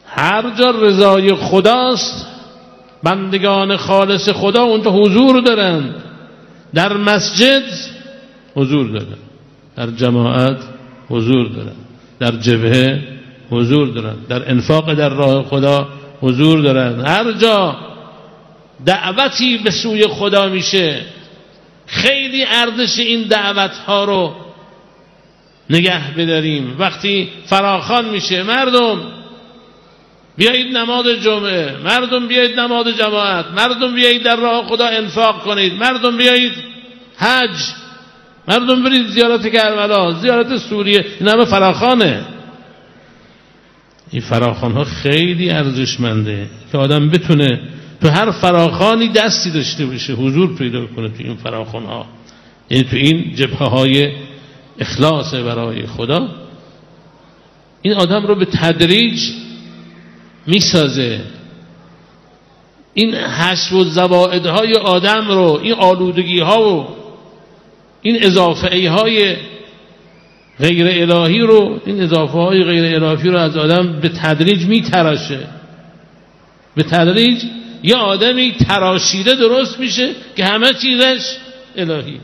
هر جا رضای خداست بندگان خالص خدا اونجا حضور دارن. در مسجد حضور دارن، در جماعت حضور دارن، در جبهه حضور دارن، در انفاق در راه خدا حضور دارن. هر جا دعوتی به سوی خدا میشه خیلی ارزش این دعوت ها رو نگه بداریم. وقتی فراخوان میشه مردم بیایید نماز جمعه، مردم بیایید نماز جماعت، مردم بیایید در راه خدا انفاق کنید، مردم بیایید حج، مردم برید زیارت کربلا، زیارت سوریه، این همه فراخوانه. این فراخوان ها خیلی ارزشمنده که آدم بتونه تو هر فراخوانی دستی داشته باشه، حضور پیدا کنه تو این فراخوان ها، یعنی تو این جبهه های اخلاص برای خدا. این آدم رو به تدریج میسازه. این حشو و زوائد های آدم رو، این آلودگی ها و این اضافه های غیر الهی رو، این اضافه های غیر الهی رو از آدم به تدریج میتراشه. به تدریج یه آدمی تراشیده درست میشه که همه چیزش الهی،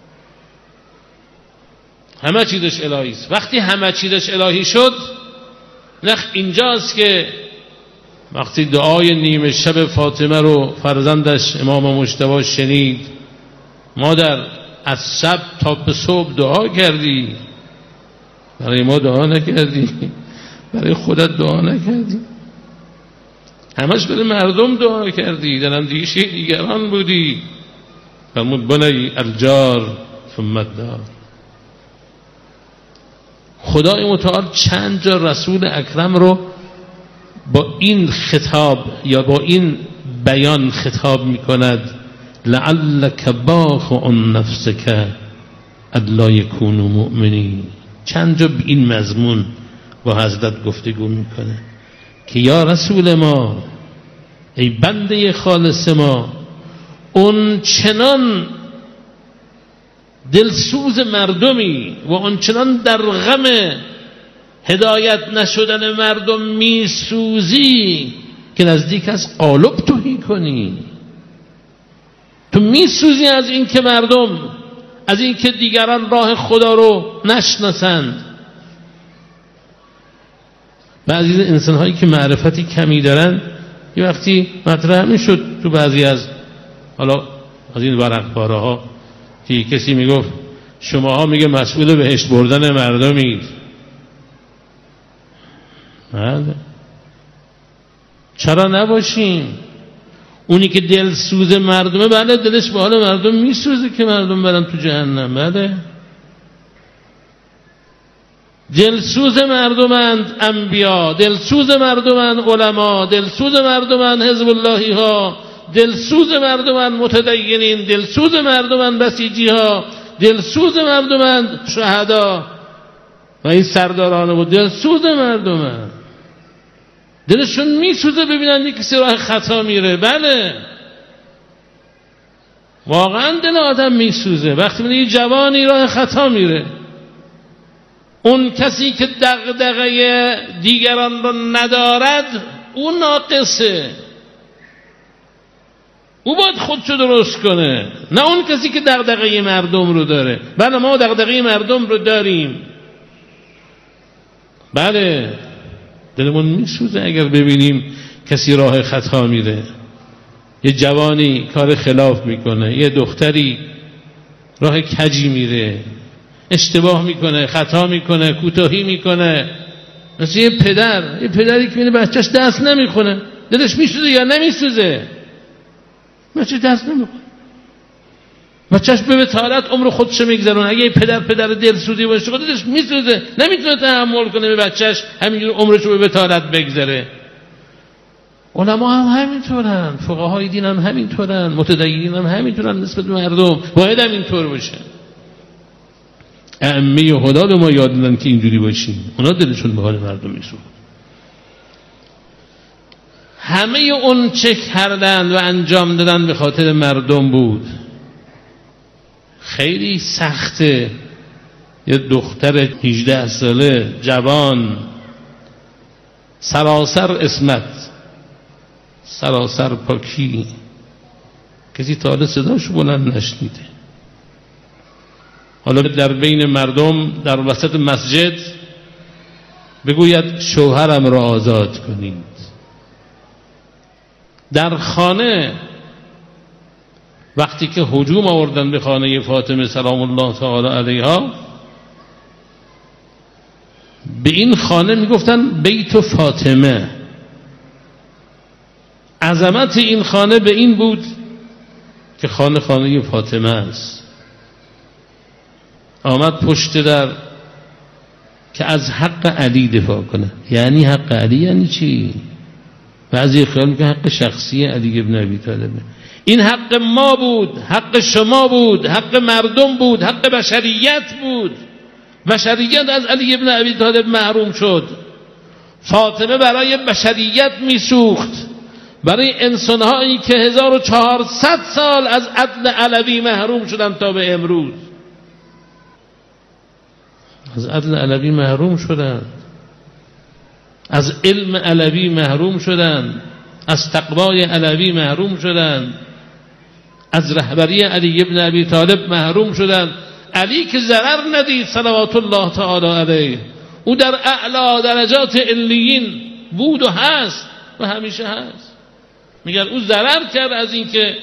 همه چیزش الهی است. وقتی همه چیزش الهی شد، اینجاست که وقتی دعای نیمه شب فاطمه رو فرزندش امام مجتبی شنید، مادر از شب تا به صبح دعا کردی، برای ما دعا نکردی، برای خودت دعا نکردی، همش برای مردم دعا کردی، در اندیشه دیگران بودی. فرمود بنی الجار ثم الدار. خدای متعال چند جا رسول اکرم رو با این خطاب یا با این بیان خطاب می کند: لعلک باخع نفسک الا یکونوا مؤمنین. چند جا این مضمون با حضرت گفتگو میکنه که یا رسول ما، ای بنده خالص ما، اون چنان دلسوز مردمی و اون چنان در غم هدایت نشدن مردم میسوزی که نزدیک از قالب توهی کنی. تو میسوزی از این که مردم، از این که دیگران راه خدا رو نشناسند. بعضی انسان هایی که معرفتی کمی دارن، یه وقتی مطرح میشد تو بعضی از حالا از این ورقباره ها که کسی میگفت شماها میگه مسئول بهشت بردن مردمید. بله، چرا نباشیم؟ اونی که دل سوز مردمه، بله دلش به حال مردم میسوزه که مردم برن تو جهنم. بله، دلسوز مردمند انبیا، دلسوز مردمند علما، دلسوز مردمند حزب اللهی ها، دلسوز مردمند متدینین، دلسوز مردمند بسیجی ها، دلسوز مردمند شهدا و این سرداران بود. دلسوز مردمند، دلشون میسوزه ببینن یک کسی راه خطا میره. بله، واقعا دل آدم میسوزه وقتی میبینه یه جوانی راه خطا میره. اون کسی که دغدغه دیگران رو ندارد اون ناقصه، او باید خودشو درست کنه، نه اون کسی که دغدغه مردم رو داره. بله، ما دغدغه مردم رو داریم. بله، دلمون میسوزه اگر ببینیم کسی راه خطا میره، یه جوانی کار خلاف میکنه، یه دختری راه کجی میره، اشتباه میکنه، خطا میکنه، کوتاهی میکنه. مثل یه پدری که میبینه بچهش دست نمیخونه، دلش میسوزه یا نمیسوزه؟ بچه دست نمیخونه، بچهش به بتالت عمر خودشو میگذرونه. اگه پدر دلسوزی باشه خودش میسوزه، نمیتونه تحمل کنه به بچهش همینجور عمرشو به بتالت بگذره. علما هم همینطورن، فقهای دین هم همینطورن، متدینین هم همینطورن نسبت به مردم. باید هم اینطور باشه. ائمه هدا به ما یاد دادن که اینجوری باشیم. اونا دلشون به حال مردم میسوزه. همه اون چه کردن و انجام دادن به خاطر مردم بود. خیلی سخته یه دختر 18 ساله جوان سراسر عصمت، سراسر پاکی، کسی تا حالا صداشو بلند نشنیده. حالا در بین مردم در وسط مسجد بگوید شوهرم را آزاد کنید. در خانه وقتی که هجوم آوردن به خانه فاطمه سلام الله تعالی علیها، به این خانه میگفتن بیت فاطمه. عظمت این خانه به این بود که خانه فاطمه است. آمد پشت در که از حق علی دفاع کنه. یعنی حق علی یعنی چی؟ بعضی خیال میکنه حق شخصی علی ابن ابی طالبه. این حق ما بود، حق شما بود، حق مردم بود، حق بشریت بود. بشریت از علی ابن ابی طالب محروم شد. فاطمه برای بشریت میسوخت، برای انسانهایی که 1400 سال از عدل علوی محروم شدن تا به امروز. از عدل علوی محروم شدن، از علم علوی محروم شدن، از تقوای علوی محروم شدن، از رهبری علی ابن ابی طالب محروم شدن. علی که ضرر ندید صلوات الله تعالی علیه، او در اعلی درجات علیین بود و هست و همیشه هست. میگن او ضرر کرد از اینکه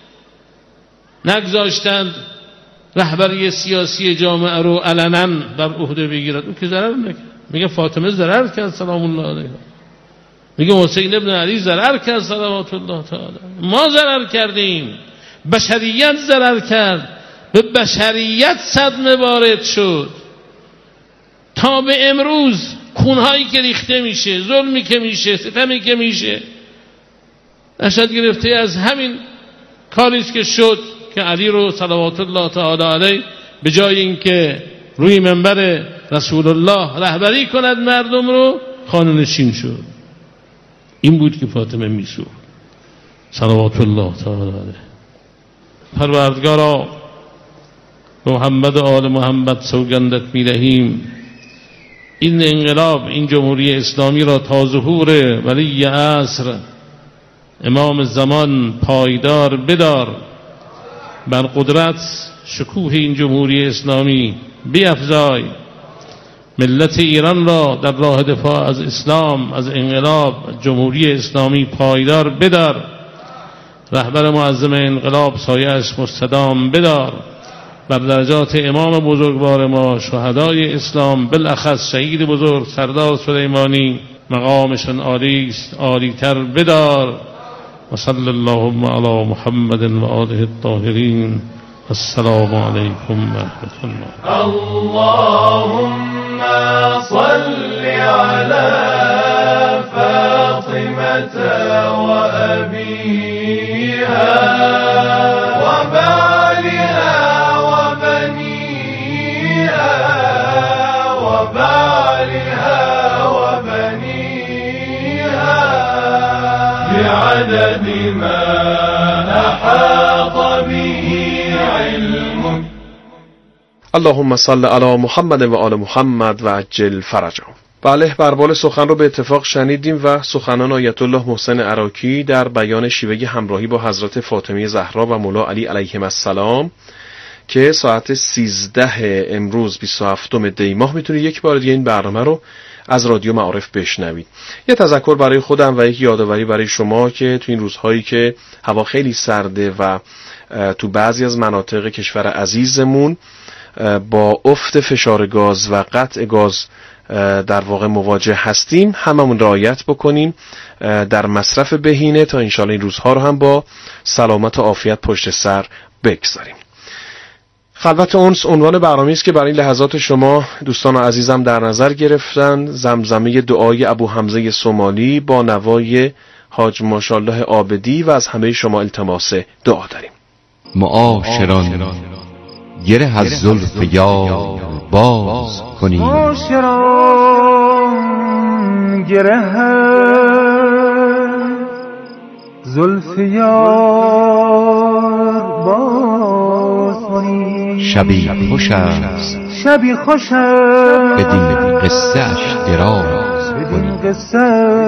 نگذاشتند رهبری سیاسی جامعه رو علنا بر عهده بگیرد. او که ضرر نکرد. میگه فاطمه ضرر کرد سلام الله علیها. میگه حسین ابن علی ضرر کرد صلوات الله تعالی. ما ضرر کردیم، بشریت ضرر کرد، به بشریت صدمه وارد شد. تا به امروز خونهایی که ریخته میشه، ظلمی که میشه، ستمی که میشه، نشد گرفته از همین کاریست که شد که علی رو صلوات الله تعالی علیه به جای اینکه روی منبر رسول الله رهبری کند مردم رو، خانه نشین شد. این بود که فاطمه میسوخت صلوات الله تعالی علیه. پروردگارا به محمد و آل محمد سوگندت می‌دهیم این انقلاب، این جمهوری اسلامی را تا ظهور ولی عصر امام زمان پایدار بدار. بر قدرت شکوه این جمهوری اسلامی بیفزای. ملت ایران را در راه دفاع از اسلام، از انقلاب جمهوری اسلامی پایدار بدار. رهبر معظم انقلاب سایه‌اش مستدام بدار. بر درجات امام بزرگوار ما شهدای اسلام، بالاخص شهید بزرگ سردار سلیمانی، مقامشان عالی است، عالی‌تر بدار. و صلی اللهم علی محمد و آله الطاهرین. السلام علیکم و رحمت الله. اللهم صل علی فاطمة و ابیها و بعلها و بنیها و بعلها و بنیها بعدد ما احاط به علمك. اللهم صل علی محمد و آل محمد و عجل فرجهم. بله، بربال سخن رو به اتفاق شنیدیم و سخنان آیت الله محسن عراقی در بیان شیوه همراهی با حضرت فاطمه زهرا و مولا علی علیهم السلام که ساعت 13 امروز 27 دی ماه میتونید یک بار دیگه این برنامه رو از رادیو معارف بشنوید. یه تذکر برای خودم و یک یادآوری برای شما که تو این روزهایی که هوا خیلی سرده و تو بعضی از مناطق کشور عزیزمون با افت فشار گاز و قطع گاز در واقع مواجه هستیم، هممون رعایت بکنیم در مصرف بهینه تا انشالله این روزها رو هم با سلامت و عافیت پشت سر بگذاریم. خلوت انس عنوان برنامه‌ای است که برای این لحظات شما دوستان عزیزم در نظر گرفتن. زمزمه دعای ابو حمزه سومالی با نوای حاج ماشاءالله عابدی و از همه شما التماس دعا داریم. معاشران گره از زلف یار باز کنیم. معاشران گره از زلف یار باز کنیم. شبی خوش است، شبی خوش است بدین قصه اش دراز، کنی. قصه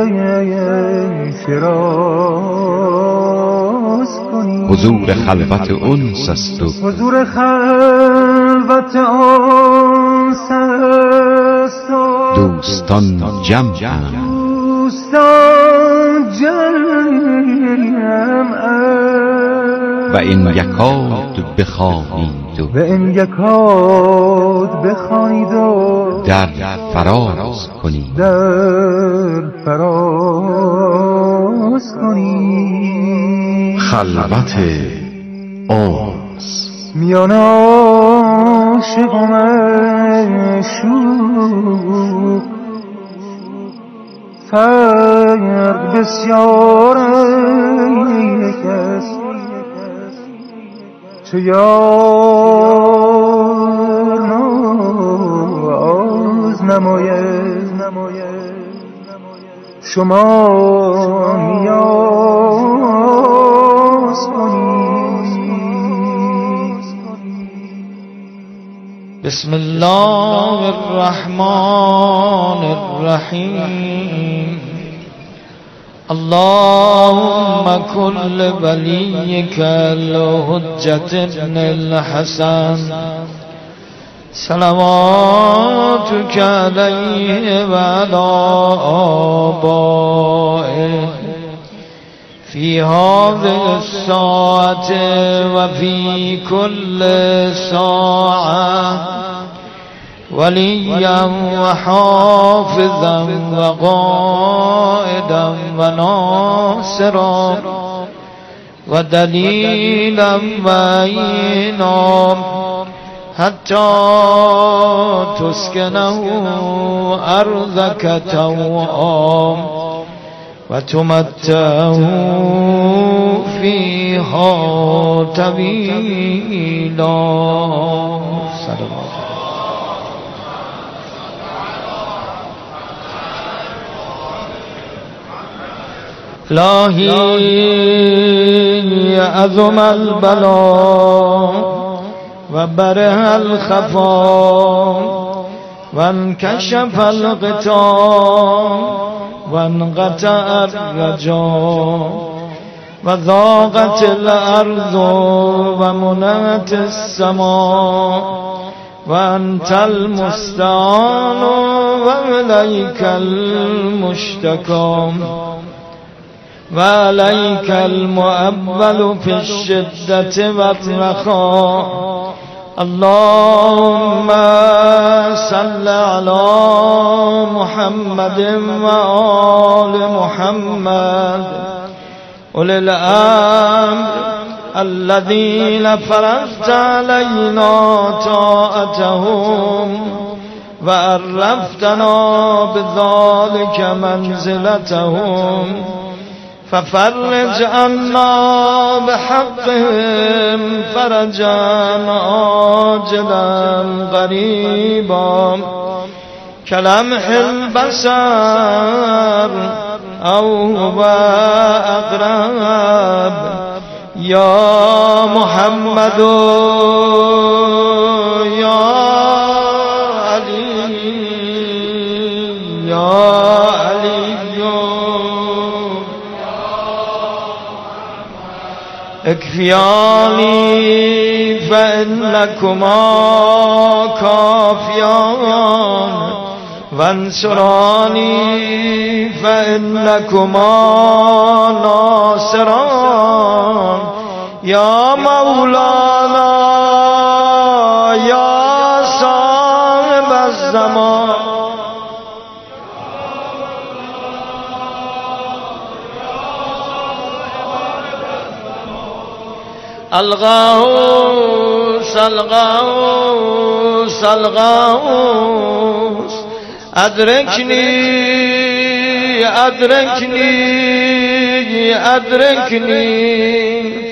شراز کنی. حضور خلوت انس است و حضور خلوت انس است و دوستان جمعند. دوستان جمعند و این یکاد بخوانید و این یکاد بخوانید و در فراز کنید. در فراز کنید. خلوت انس میان عاشق و معشوق فرق بسیار است. چه یار ناز نماید شما نیاز کنید. بسم الله الرحمن الرحیم. اللهم كل وليك الحجة ابن الحسن صلواتك عليه وعلى آبائه في هذه الساعة وفي كل ساعة وليا وحافظا وقائدا وناصرا ودليلا معينا حتى تسكنه أرضك طوعا وتمتعه فيها طويلا. إلهي عظم البلاء وبره الخفاء وانكشف الغطاء وانقطع الرجاء وضاقت الأرض ومنعت السماء وأنت المستعان وإليك المشتكى وعليك المؤول في الشدة والرخاء. اللهم صل على محمد وآل محمد أولي الأمر الذين فرضت علينا طاعتهم وعرفتنا بذلك منزلتهم ففرج عنا بحقهم فرجا عاجلا قريبا كلمح البصر أو هو أقرب. يا محمد يا علي يا علي اكفياني فإنكما كافيان وانصراني فإنكما ناصران. يا مولانا يا صاحب الزمان الغوث الغوث الغوث أدركني أدركني أدركني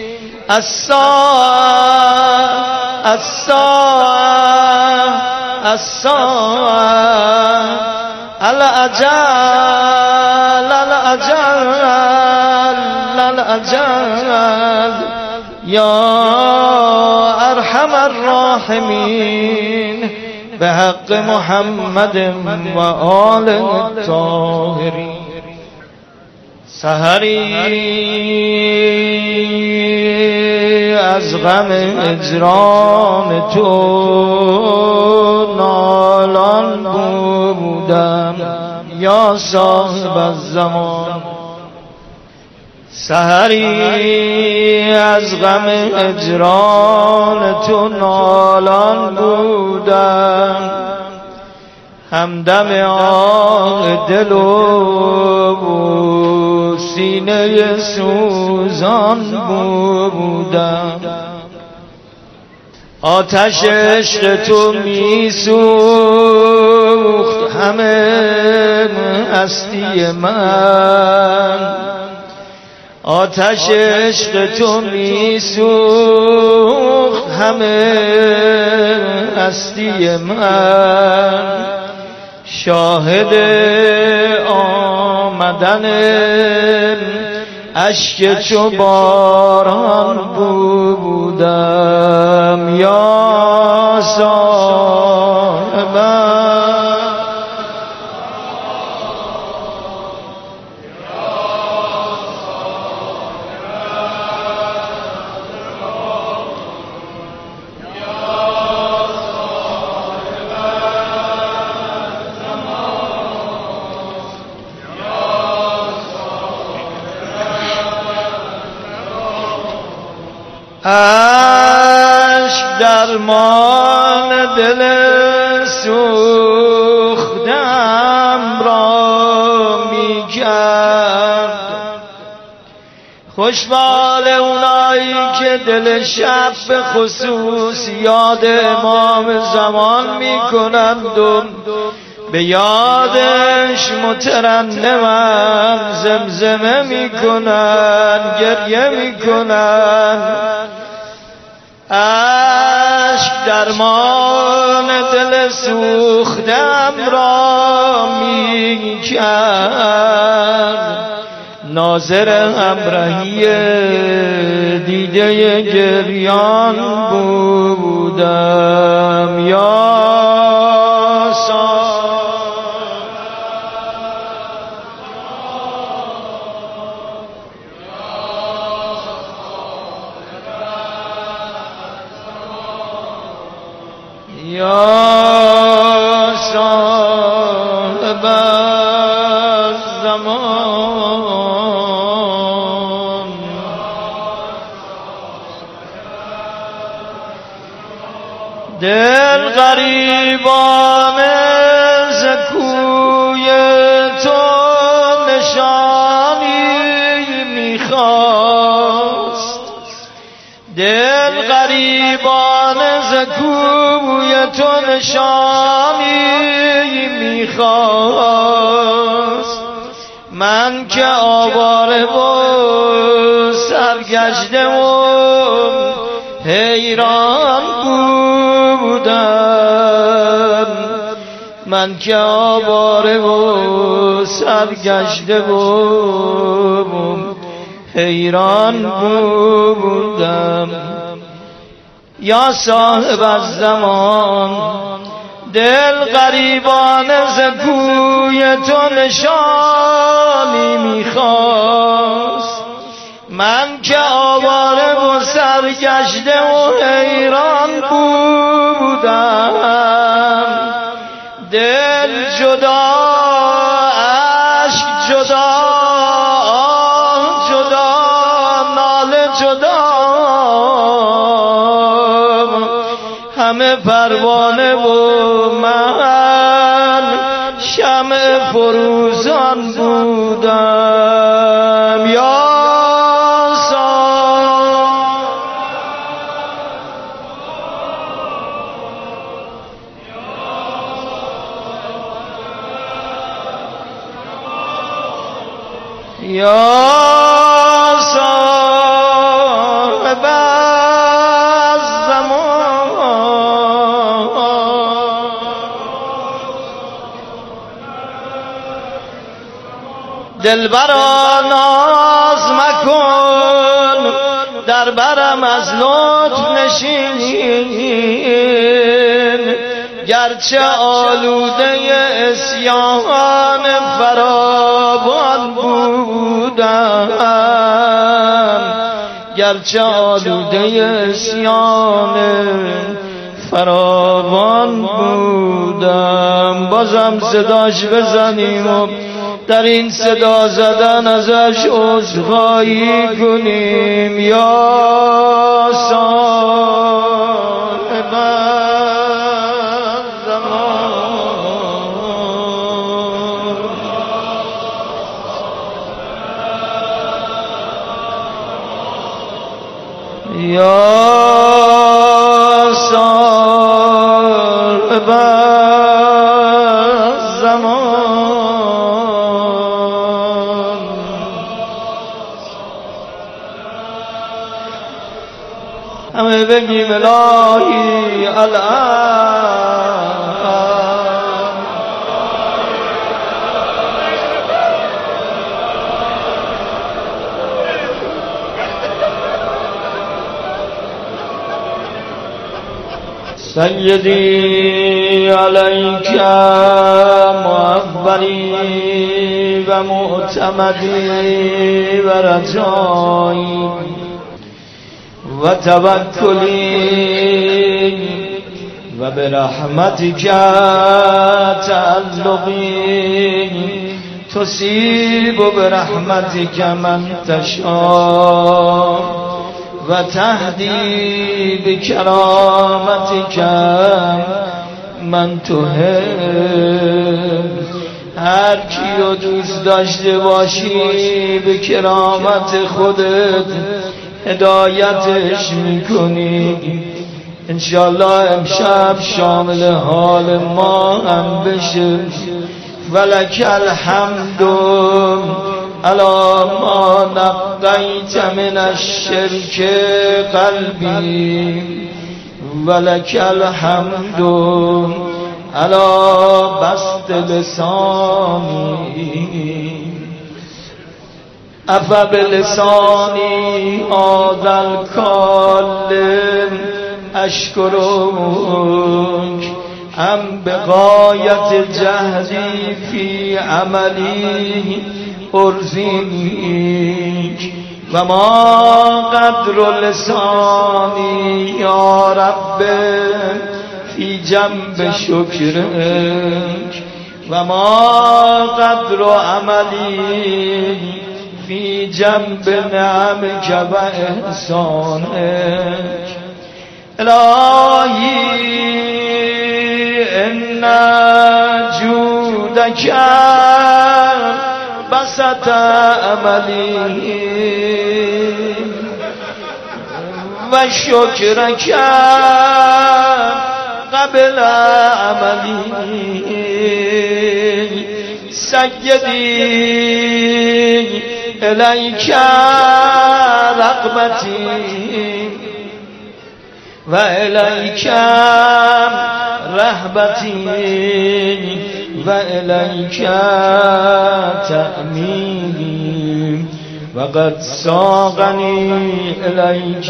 الساعة الساعة الساعة الأجل الأجل الأجل. يا أرحم الراحمين بحق محمد وآل الطاهرين. سحری از غم هجران تو نالان بودم یا صاحب الزمان. سحری از غم هجران تو نالان بودم، همدم آه دل و سینه سوزان بودم. آتش عشق تو می سوخت همه هستی من، آتش عشق تو می سوخت همه هستی من. شاهد آمدن اشک چو باران بودم یا صاحب. عشق درمان دل سوختم را می کرد، خوشبال اونایی که دل شب به خصوص یاد امام زمان می کنند و به یادش مترنمن زمزمه می کنن، گریه می کنن. عشق درمان دل سوختم را می کرد، ناظر همراهی دیده گریان بودم یا صاحب الزمان. دل غریبانه ز کوی تو نشانی میخواست، دل غریبانه ز کوی تو نشانی میخواست. من که آواره و سرگشته و حیران بودم، من که آواره و سرگشته و حیران بودم یا صاحب الزمان. دل غریبانه ز کوی تو نشانی میخواست، من که آواره و سرگشته و حیران بودم. دل جدا، عشق جدا، جدا، ناله جدا، همه پروانه و من شمع فروزان بودم یا صاحب الزمان. دلبرا ناز مکن، در برم از لطف نشین، گرچه آلوده اسیان فراوان بودم. گرچه آلوده اسیان فراوان بودم، بازم صداش بزنیم و در این صدا زدن ازش عذرخواهی کنیم. یا صاحب الزمان، یا صاحب الزمان، همه بگیم الهی الان. سیدی علیک معولی و معتمدی و رجایی و توکلی و برحمتک تعلقی تصیب برحمتک من تشاء و تهدی بکرامتک من تحب. هر کیو دوست داشته باشی به کرامت خودت هدایتش میکنی. انشاءالله امشب شامل حال ما هم بشه. ولک الحمد علی ما نقیت من الشرک قلبی، ولک الحمد علی بسط لسانی، افا بلسانی هذا الکالم اشکرک ام بغایت جهدی فی عملی ارزیک و ما قدر لسانی یا رب فی جنب شکرک و ما قدر عملی فی جنب نعمک و احسانک. الهی ان جودک بسط عملی و شکرک قبل عملی. سیدی الیک رغبتی و الیک رهبتی و الیک تأمینی و قد ساقنی الیک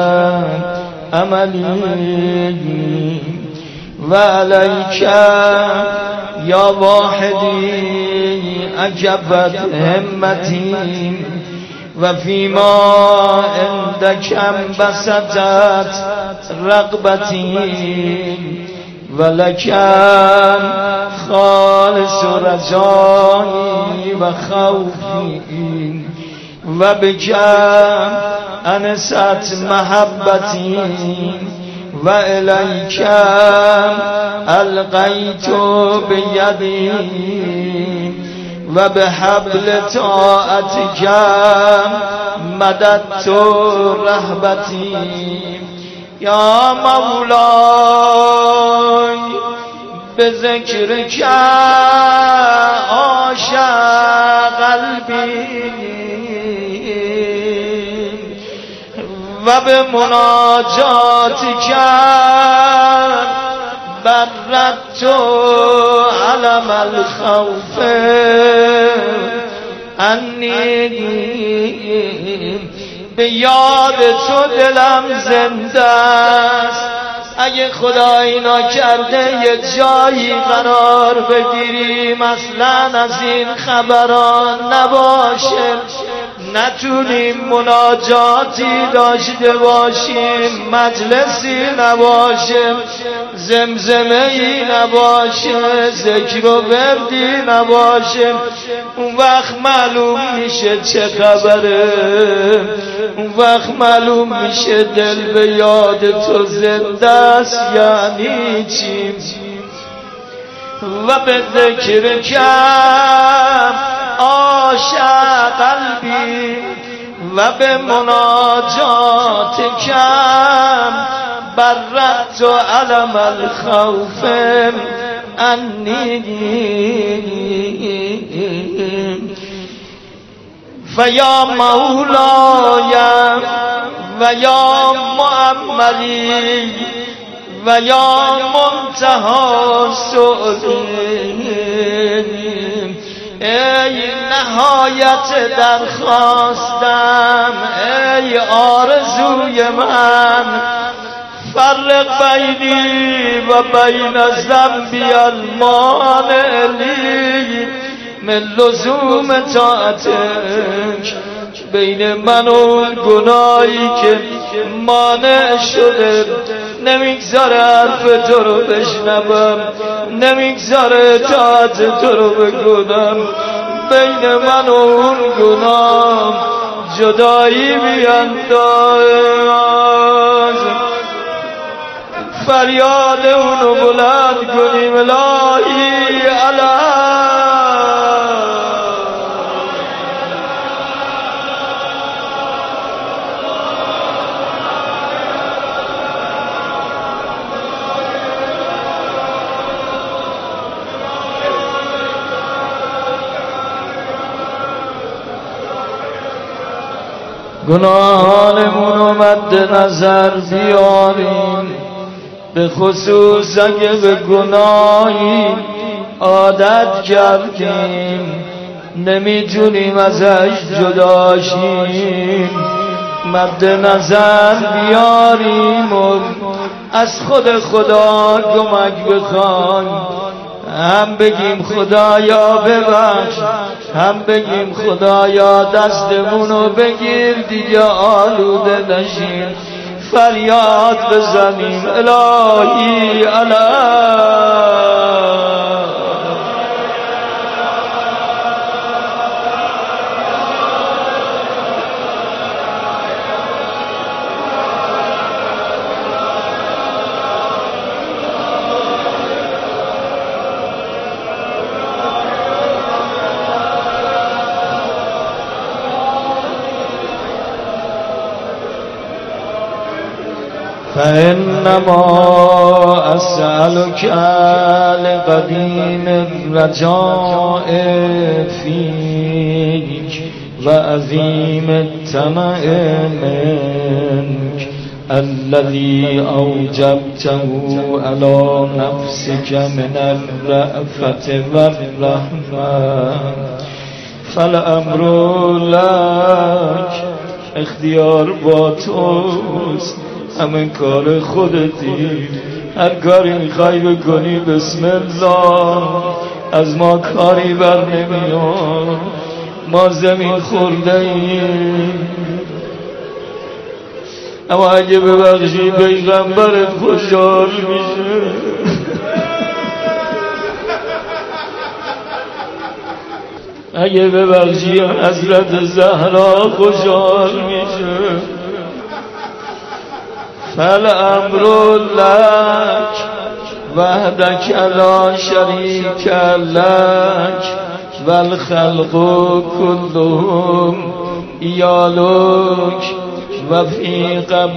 عملی و الیک یا واحدی عجبت همتی و فیما عندک انبسطت رغبتی و لکم خالص رجایی و خوفی و بکم انست محبتی و الیکم القیت بیدی و به حبل طاعتک مددت رهبتی. یا مولای به ذکرک عاشق قلبی و به مناجاتک بردت علم الخوف انی. به یاد تو دلم زنده است. اگه خدا اینا کرده یه جایی قرار بگیریم اصلا از این خبران نباشه، نتونیم مناجاتی داشته باشیم، مجلسی نباشه، زمزمه‌ای نباشه، ذکر و وردی نباشه، اون وقت معلوم میشه چه خبره، اون وقت معلوم میشه دل به یاد تو زنده است یعنی چی. و به ذکر کم عاشق قلبی و به مناجات کم برت و علم الخوف انی فیا مولاي و یا معملی و یا منتهی سؤلی، ای نهایت درخواستم، ای آرزوی من، فرق بینی و بین ذنبی المانع لی من لزوم طاعتک، بین من و گناهی که مانع شده نمیگذاره حرف تو رو بشنوم، نمیگذاره طاعت تو رو بکنم، بین من و اون گناه جدایی بیانداز، فریاد اونو بلند کنیم الهی علی گناهانمون رو مد نظر بیاریم، به خصوص اگه به گناهی عادت کردیم نمیتونیم ازش جدا شیم، مد نظر بیاریم و از خود خدا کمک بخوایم، هم بگیم خدایا ببخش، هم بگیم خدایا دستمونو بگیر دیگه آلوده نشیم، فریاد بزنیم الهی علی فإنما أسألك لقديم الرجاء فيك وعظيم الطمع منك الذي أوجبته على نفسك من الرأفة والرحمة، فالأمر لك، اختیار با توست، همین کار خودتی، هر کاری میخوای بکنی بسم الله، از ما کاری بر نمیاد، ما زمین خورده ایم، اما اگه ببخشی پیغمبرت خوشحال میشه، اگه ببخشی حضرت زهرا خوشحال میشه، فالامر لك وحدك لا شريك لك والخلق كلهم إيالك وفي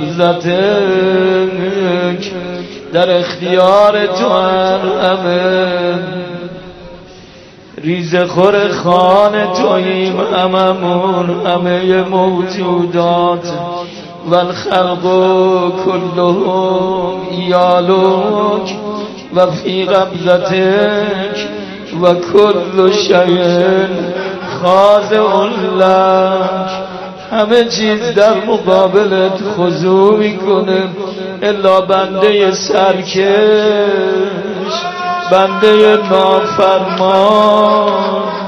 قبضتك، در اختیار تو همه، ریزه خور خان توییم هممون، همه موجودات، والخلق كلهم إيالك وفي قبضتك وكل شيء خاضع لك، همه چیز در مقابلت خضوع میکنه الا بنده سرکش، بنده نافرمان.